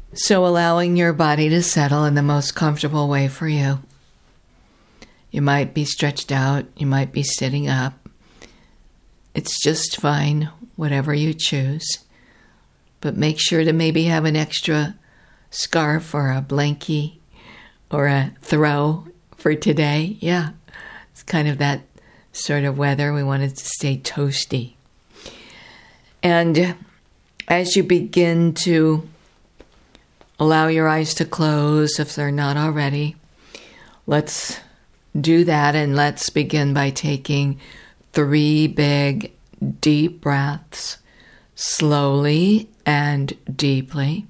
So allowing your body to settle in the most comfortable way for you. You might be stretched out, you might be sitting up. It's just fine, whatever you choose. But make sure to maybe have an extra scarf or a blankie or a throw for today. Yeah, it's kind of that sort of weather. We want it to stay toasty. And as you begin to allow your eyes to close if they're not already, let's do that, and let's begin by taking 3 big, deep breaths, slowly and deeply.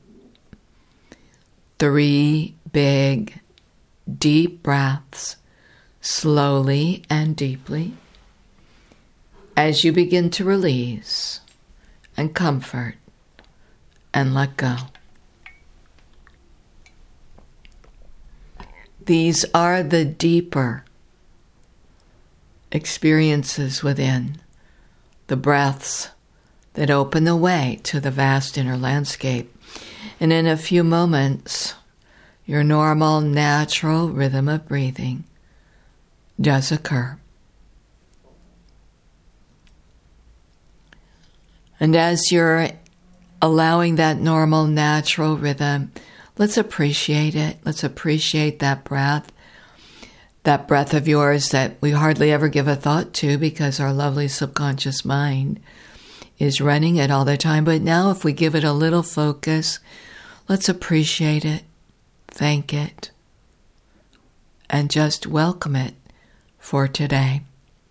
3 big, deep breaths, slowly and deeply, as you begin to release and comfort and let go. These are the deeper experiences within, the breaths that open the way to the vast inner landscape. And in a few moments, your normal, natural rhythm of breathing does occur. And as you're allowing that normal, natural rhythm, let's appreciate it. Let's appreciate that breath of yours that we hardly ever give a thought to because our lovely subconscious mind is running it all the time. But now if we give it a little focus, let's appreciate it, thank it, and just welcome it for today.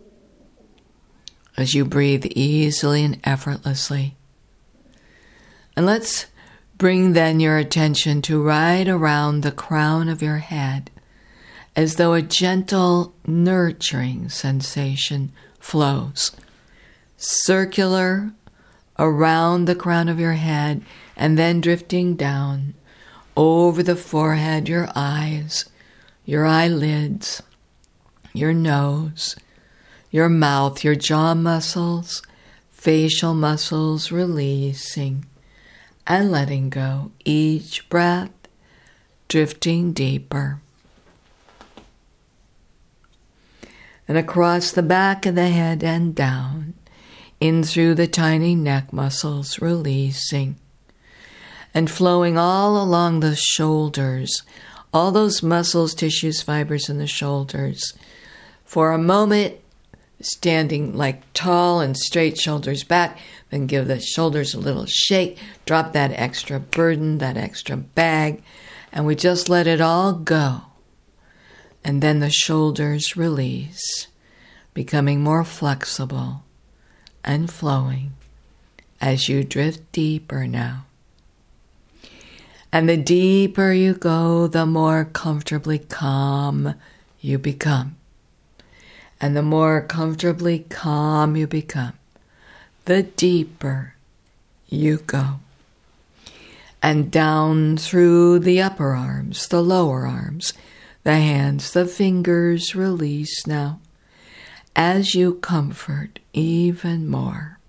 As you breathe easily and effortlessly. And let's bring then your attention to right around the crown of your head, as though a gentle, nurturing sensation flows, circular around the crown of your head, and then drifting down over the forehead, your eyes, your eyelids, your nose, your mouth, your jaw muscles, facial muscles, releasing and letting go. Each breath drifting deeper. And across the back of the head and down, in through the tiny neck muscles, releasing. And flowing all along the shoulders, all those muscles, tissues, fibers in the shoulders. For a moment, standing like tall and straight, shoulders back, then give the shoulders a little shake, drop that extra burden, that extra bag, and we just let it all go. And then the shoulders release, becoming more flexible and flowing as you drift deeper now. And the deeper you go, the more comfortably calm you become. And the more comfortably calm you become, the deeper you go. And down through the upper arms, the lower arms, the hands, the fingers release now as you comfort even more.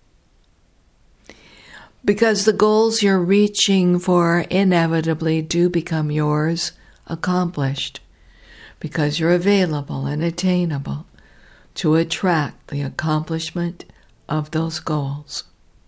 Because the goals you're reaching for inevitably do become yours, accomplished. Because you're available and attainable to attract the accomplishment of those goals.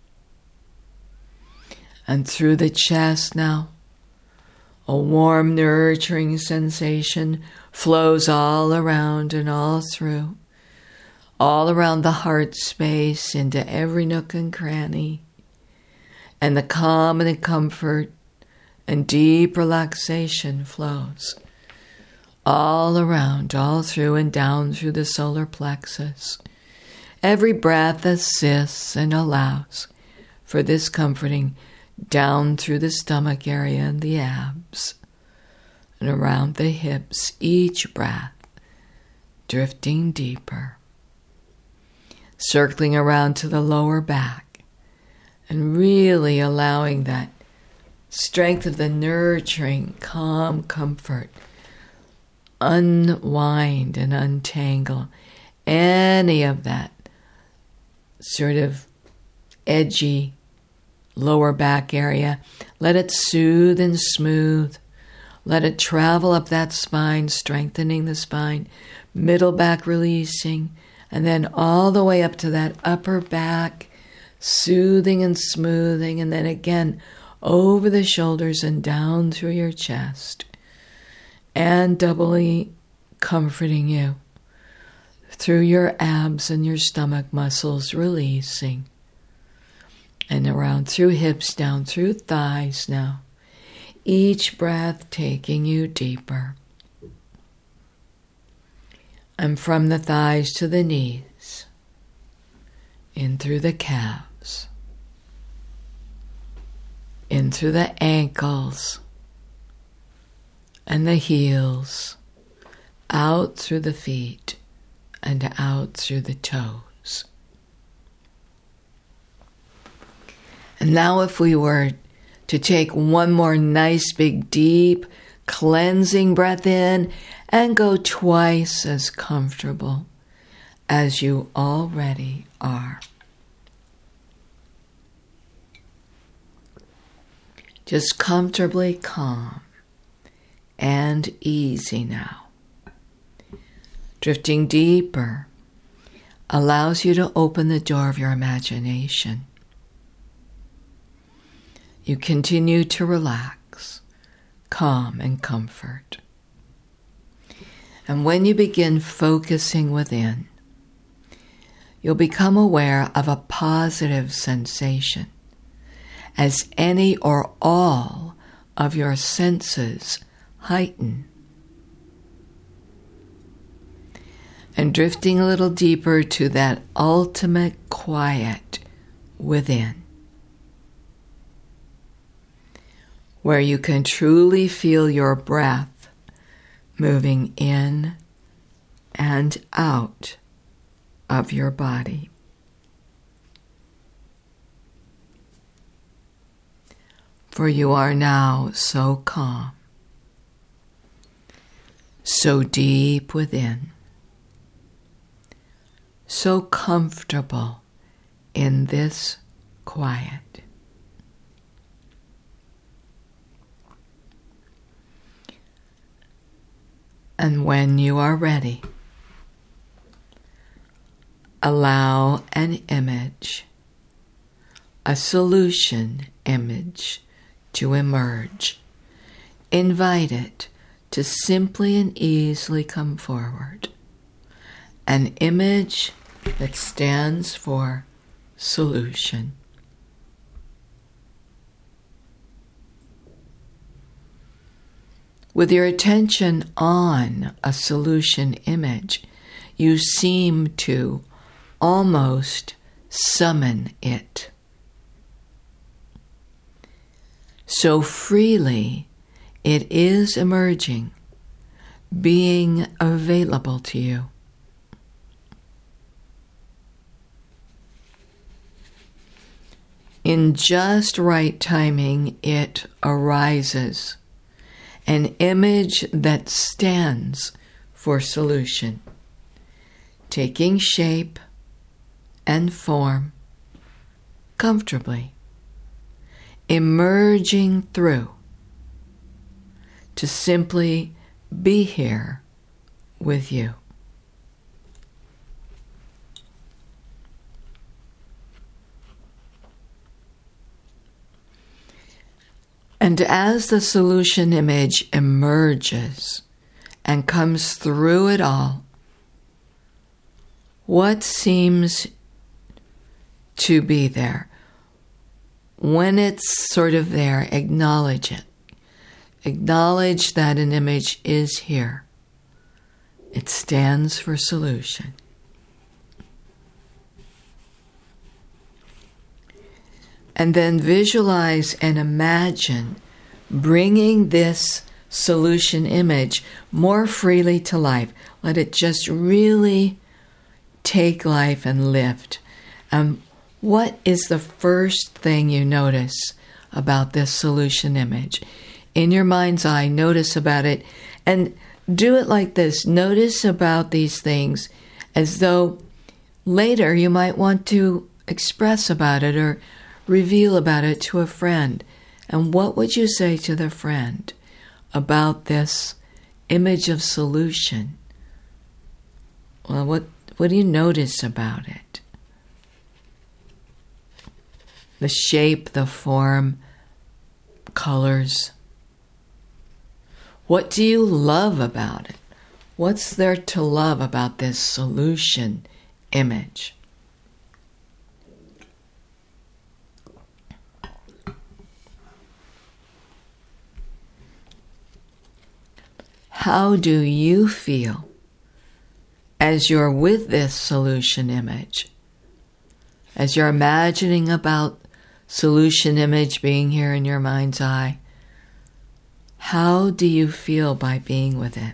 And through the chest now, a warm, nurturing sensation flows all around and all through, all around the heart space, into every nook and cranny. And the calm and the comfort and deep relaxation flows all around, all through and down through the solar plexus. Every breath assists and allows for this comforting down through the stomach area and the abs and around the hips, each breath drifting deeper, circling around to the lower back and really allowing that strength of the nurturing, calm comfort unwind and untangle any of that sort of edgy, lower back area. Let it soothe and smooth. Let it travel up that spine, strengthening the spine. Middle back releasing. And then all the way up to that upper back, soothing and smoothing. And then again, over the shoulders and down through your chest. And doubly comforting you through your abs and your stomach muscles, releasing. And around through hips, down through thighs now. Each breath taking you deeper. And from the thighs to the knees, in through the calves, in through the ankles and the heels, out through the feet and out through the toes. And now if we were to take one more nice big deep cleansing breath in and go twice as comfortable as you already are. Just comfortably calm and easy now. Drifting deeper allows you to open the door of your imagination. You continue to relax, calm and comfort. And when you begin focusing within, you'll become aware of a positive sensation as any or all of your senses heighten. And drifting a little deeper to that ultimate quiet within, where you can truly feel your breath moving in and out of your body. For you are now so calm, so deep within, so comfortable in this quiet. And when you are ready, allow an image, a solution image, to emerge. Invite it to simply and easily come forward. An image that stands for solution. With your attention on a solution image, you seem to almost summon it. So freely it is emerging, being available to you. In just right timing, it arises. An image that stands for solution, taking shape and form comfortably, emerging through to simply be here with you. And as the solution image emerges and comes through it all, what seems to be there? When it's sort of there, acknowledge it. Acknowledge that an image is here. It stands for solution. And then visualize and imagine bringing this solution image more freely to life. Let it just really take life and lift. What is the first thing you notice about this solution image? In your mind's eye, notice about it and do it like this. Notice about these things as though later you might want to express about it or reveal about it to a friend. And what would you say to the friend about this image of solution? Well, what do you notice about it? The shape, the form, colors. What do you love about it? What's there to love about this solution image? How do you feel as you're with this solution image? As you're imagining about solution image being here in your mind's eye, how do you feel by being with it?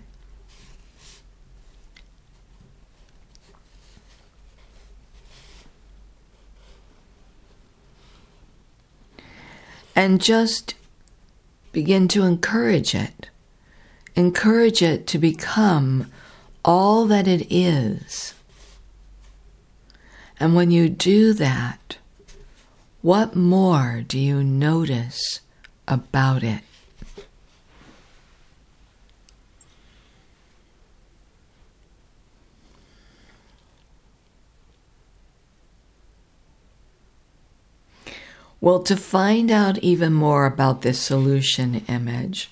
And just begin to encourage it. Encourage it to become all that it is. And when you do that, what more do you notice about it? Well, to find out even more about this solution image,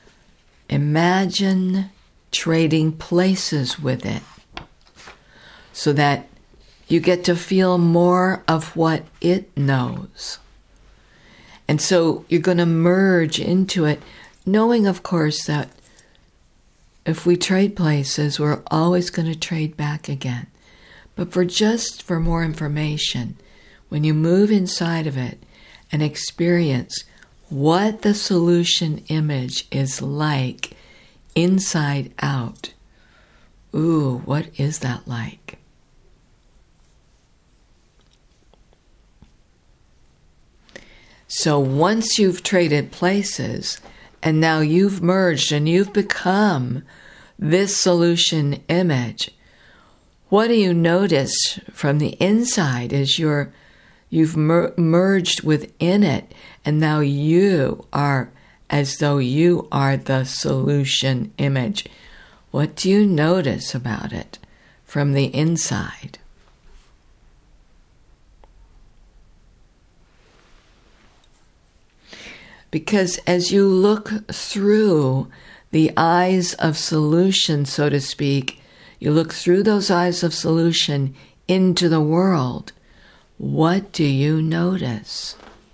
imagine trading places with it so that you get to feel more of what it knows. And so you're going to merge into it, knowing, of course, that if we trade places, we're always going to trade back again. But for more information, when you move inside of it and experience what the solution image is like inside out, ooh, what is that like? So once you've traded places and now you've merged and you've become this solution image, what do you notice from the inside as you've merged within it, and now you are as though you are the solution image? What do you notice about it from the inside? Because as you look through the eyes of solution, so to speak, you look through those eyes of solution into the world, what do you notice?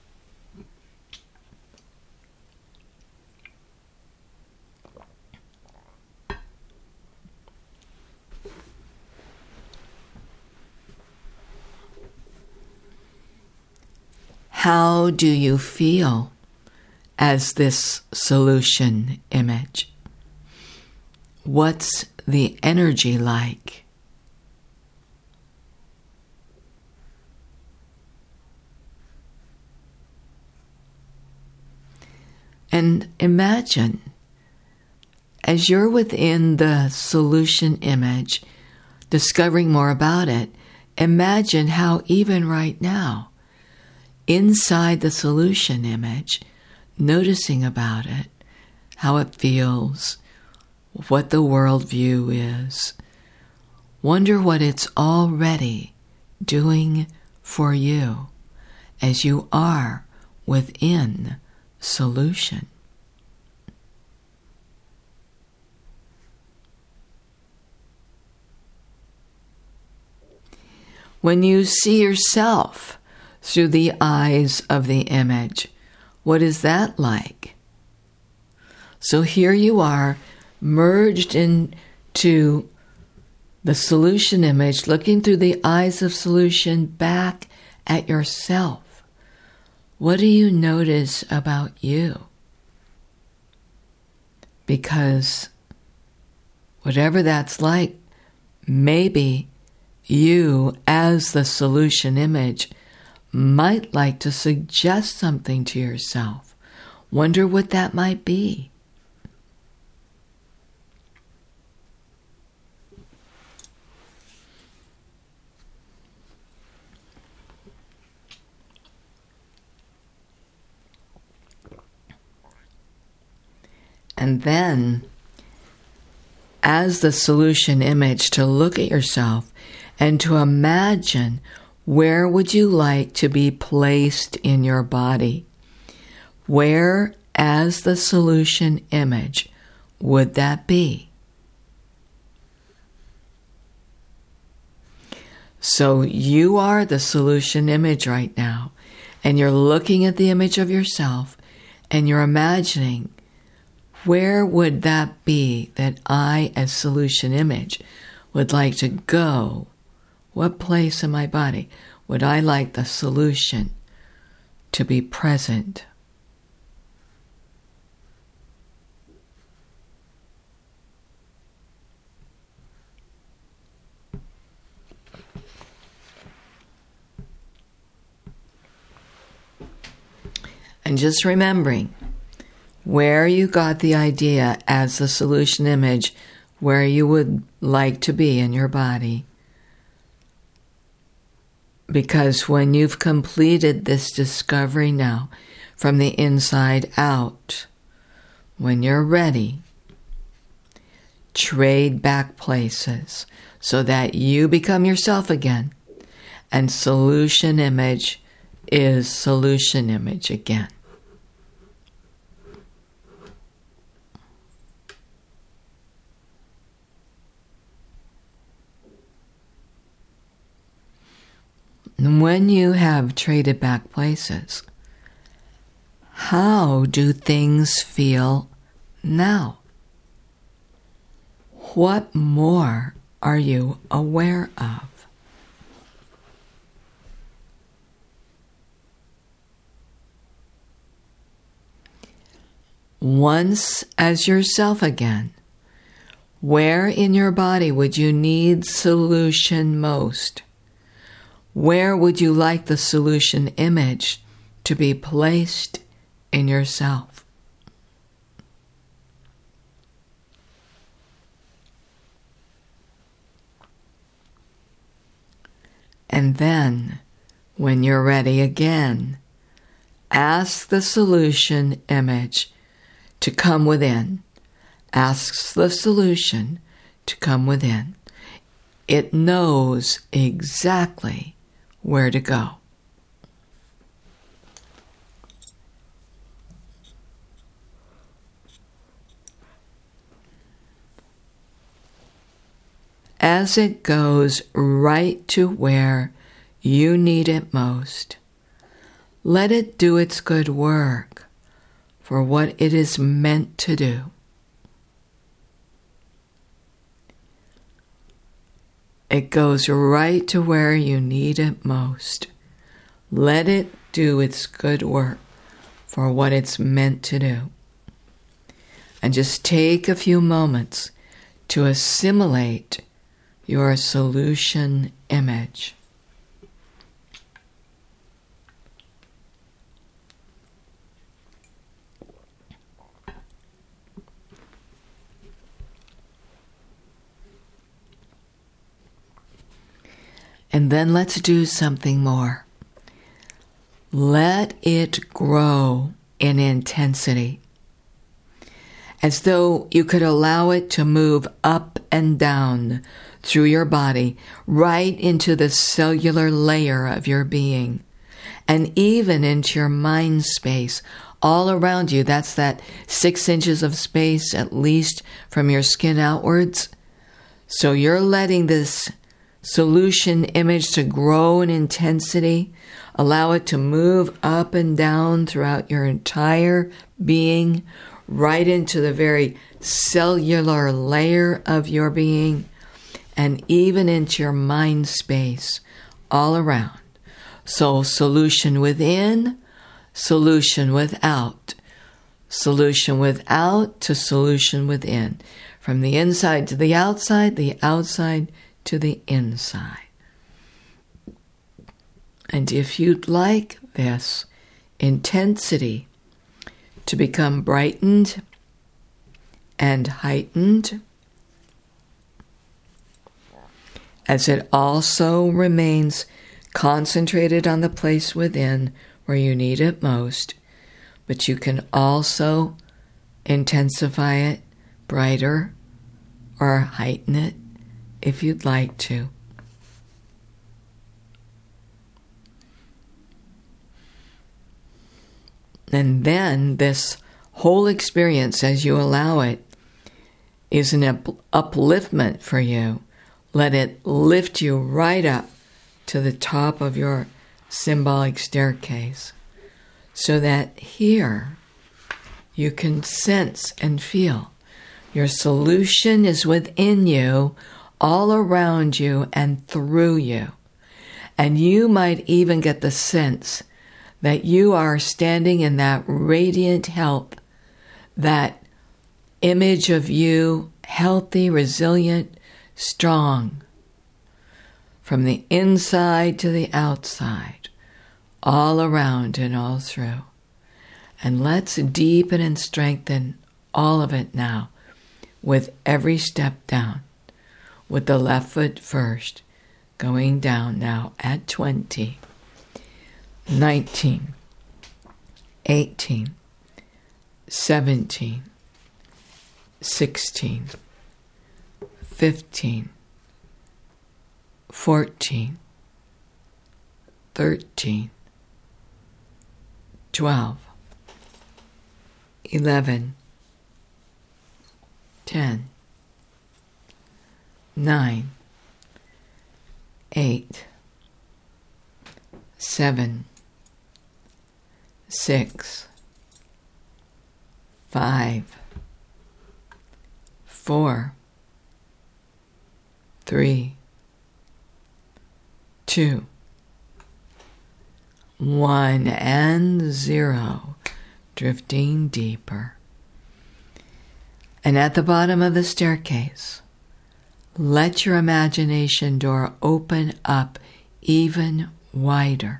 How do you feel as this solution image? What's the energy like? And imagine, as you're within the solution image, discovering more about it, imagine how even right now, inside the solution image, noticing about it, how it feels, what the worldview is. Wonder what it's already doing for you as you are within solution. When you see yourself through the eyes of the image, what is that like? So here you are, merged into the solution image, looking through the eyes of solution back at yourself. What do you notice about you? Because whatever that's like, maybe you, as the solution image, might like to suggest something to yourself. Wonder what that might be. And then, as the solution image, to look at yourself and to imagine, where would you like to be placed in your body? Where, as the solution image, would that be? So you are the solution image right now, and you're looking at the image of yourself, and you're imagining, where would that be that I, as solution image, would like to go? What place in my body would I like the solution to be present? And just remembering where you got the idea as the solution image, where you would like to be in your body. Because when you've completed this discovery now, from the inside out, when you're ready, trade back places so that you become yourself again, and solution image is solution image again. And when you have traded back places, how do things feel now? What more are you aware of? Once as yourself again, where in your body would you need solution most? Where would you like the solution image to be placed in yourself? And then, when you're ready again, ask the solution image to come within. Ask the solution to come within. It knows exactly where to go. As it goes right to where you need it most, let it do its good work for what it is meant to do. It goes right to where you need it most. Let it do its good work for what it's meant to do. And just take a few moments to assimilate your solution image. And then let's do something more. Let it grow in intensity, as though you could allow it to move up and down through your body, right into the cellular layer of your being, and even into your mind space all around you. That's that 6 inches of space at least from your skin outwards. So you're letting this solution image to grow in intensity, allow it to move up and down throughout your entire being, right into the very cellular layer of your being, and even into your mind space all around. So solution within, solution without, solution without to solution within, from the inside to the outside to the inside. And if you'd like this intensity to become brightened and heightened, as it also remains concentrated on the place within where you need it most, but you can also intensify it, brighter, or heighten it if you'd like to. And then this whole experience, as you allow it, is an upliftment for you. Let it lift you right up to the top of your symbolic staircase, so that here you can sense and feel your solution is within you, all around you, and through you. And you might even get the sense that you are standing in that radiant health, that image of you, healthy, resilient, strong, from the inside to the outside, all around and all through. And let's deepen and strengthen all of it now with every step down, with the left foot first, going down now at 20, 19, 18, 17, 16, 15, 14, 13, 12, 11, 10, 9, 8, 7, 6, 5, 4, 3, 2, 1, and 0, drifting deeper. And at the bottom of the staircase, let your imagination door open up even wider.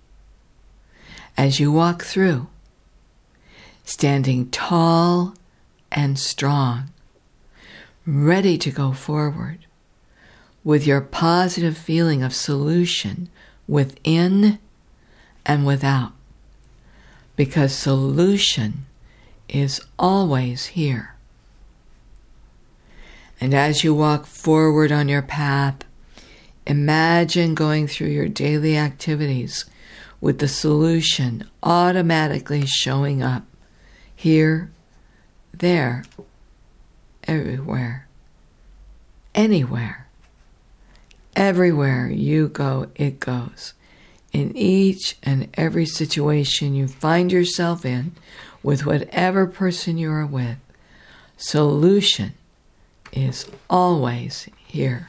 As you walk through, standing tall and strong, ready to go forward with your positive feeling of solution within and without, because solution is always here. And as you walk forward on your path, imagine going through your daily activities with the solution automatically showing up here, there, everywhere, anywhere. Everywhere you go, it goes. In each and every situation you find yourself in, with whatever person you are with, solution is always here.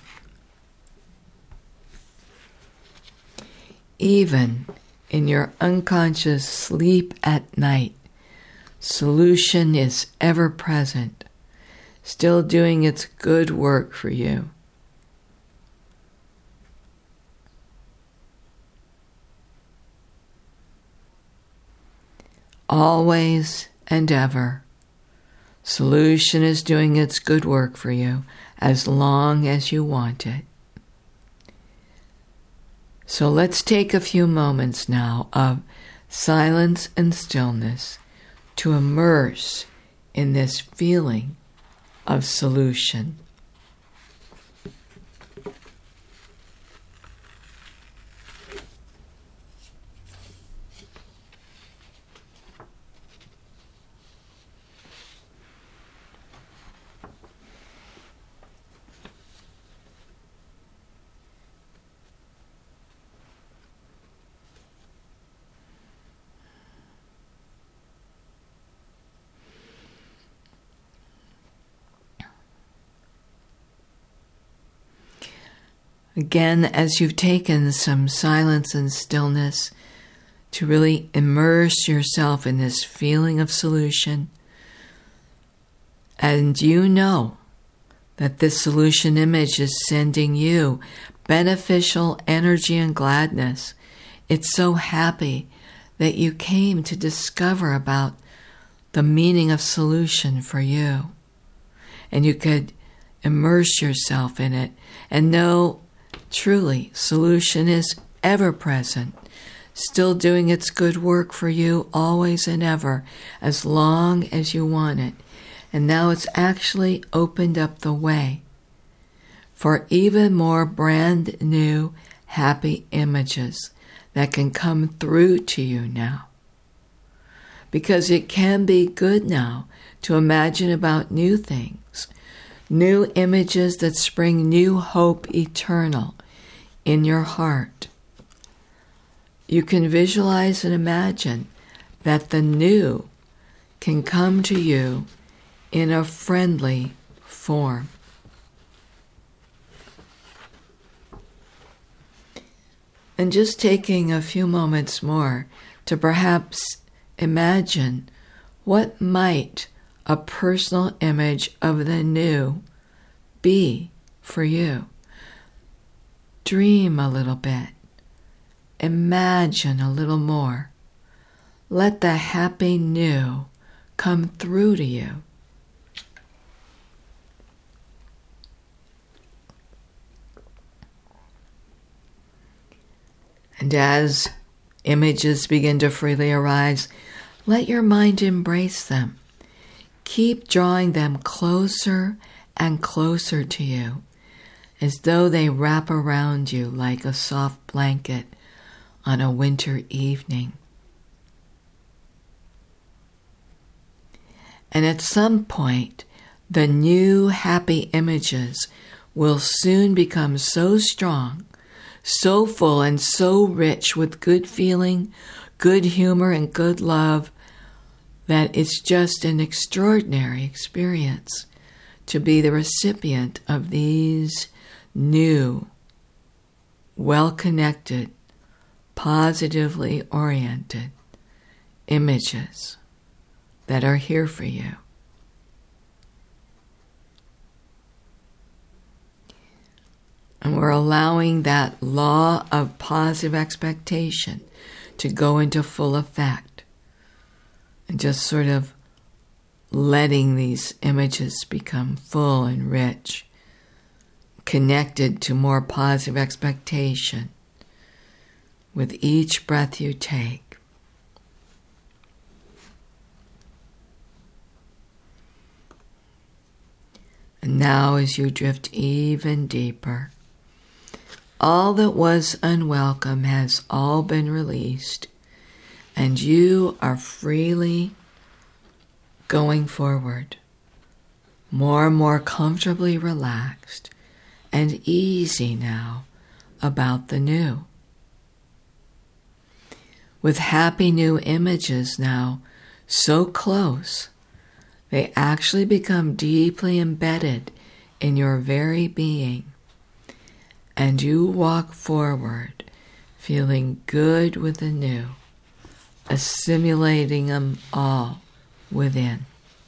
Even in your unconscious sleep at night, solution is ever present, still doing its good work for you. Always and ever, solution is doing its good work for you as long as you want it. So let's take a few moments now of silence and stillness to immerse in this feeling of solution. Again, as you've taken some silence and stillness to really immerse yourself in this feeling of solution, and you know that this solution image is sending you beneficial energy and gladness, it's so happy that you came to discover about the meaning of solution for you. And you could immerse yourself in it and know truly, solution is ever present, still doing its good work for you always and ever, as long as you want it. And now it's actually opened up the way for even more brand new, happy images that can come through to you now. Because it can be good now to imagine about new things, new images that spring new hope eternal in your heart. You can visualize and imagine that the new can come to you in a friendly form. And just taking a few moments more to perhaps imagine what might a personal image of the new be for you. Dream a little bit. Imagine a little more. Let the happy new come through to you. And as images begin to freely arise, let your mind embrace them. Keep drawing them closer and closer to you, as though they wrap around you like a soft blanket on a winter evening. And at some point, the new happy images will soon become so strong, so full and so rich with good feeling, good humor, and good love that it's just an extraordinary experience to be the recipient of these new, well-connected, positively oriented images that are here for you. And we're allowing that law of positive expectation to go into full effect. And just sort of letting these images become full and rich, connected to more positive expectation with each breath you take. And now as you drift even deeper, all that was unwelcome has all been released, and you are freely going forward, more and more comfortably relaxed and easy now about the new. With happy new images now so close, they actually become deeply embedded in your very being. And you walk forward feeling good with the new, assimilating them all within.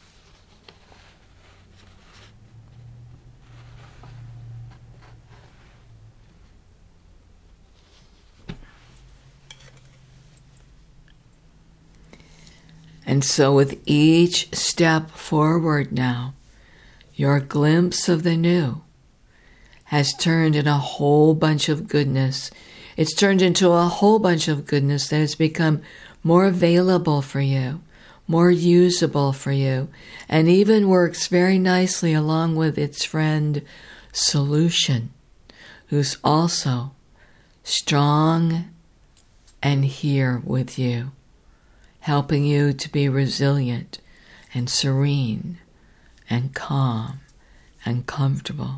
And so with each step forward now, your glimpse of the new has turned in a whole bunch of goodness. It's turned into a whole bunch of goodness that has become more available for you, more usable for you, and even works very nicely along with its friend Solution, who's also strong and here with you, helping you to be resilient and serene and calm and comfortable.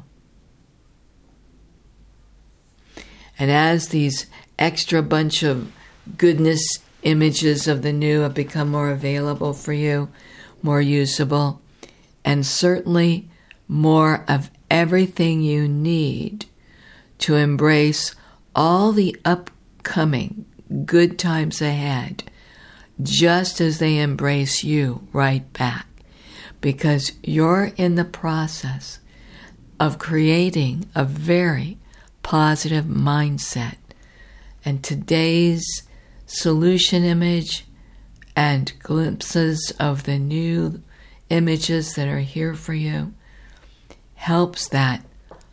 And as these extra bunch of goodness images of the new have become more available for you, more usable, and certainly more of everything you need to embrace all the upcoming good times ahead, just as they embrace you right back, because you're in the process of creating a very positive mindset. And today's solution image and glimpses of the new images that are here for you helps that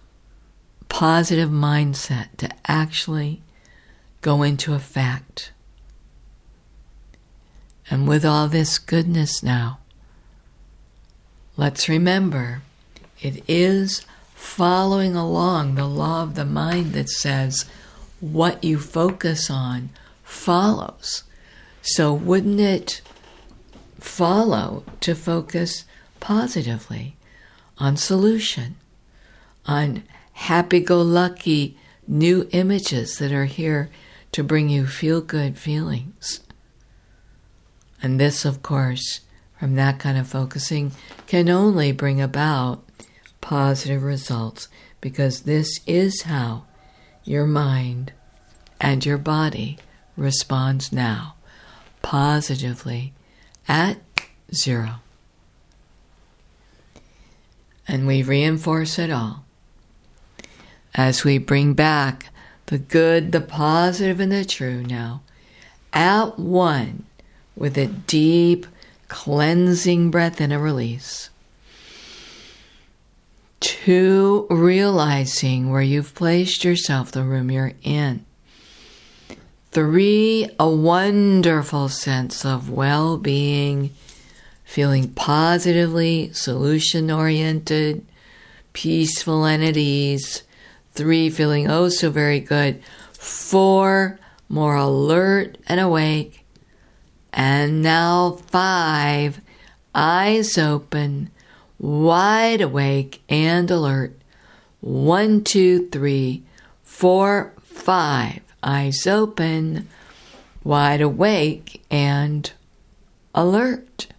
positive mindset to actually go into effect And with all this goodness now, let's remember it is following along the law of the mind that says what you focus on follows. So wouldn't it follow to focus positively on solution, on happy-go-lucky new images that are here to bring you feel-good feelings? And this, of course, from that kind of focusing, can only bring about positive results, because this is how your mind and your body responds now, positively at 0. And we reinforce it all as we bring back the good, the positive, and the true now at 1 with a deep cleansing breath and a release. 2, realizing where you've placed yourself, the room you're in. 3, a wonderful sense of well-being, feeling positively, solution-oriented, peaceful and at ease. 3, feeling oh so very good. 4, more alert and awake. And now 5, eyes open, wide awake and alert. 1, 2, 3, 4, 5, eyes open, wide awake and alert.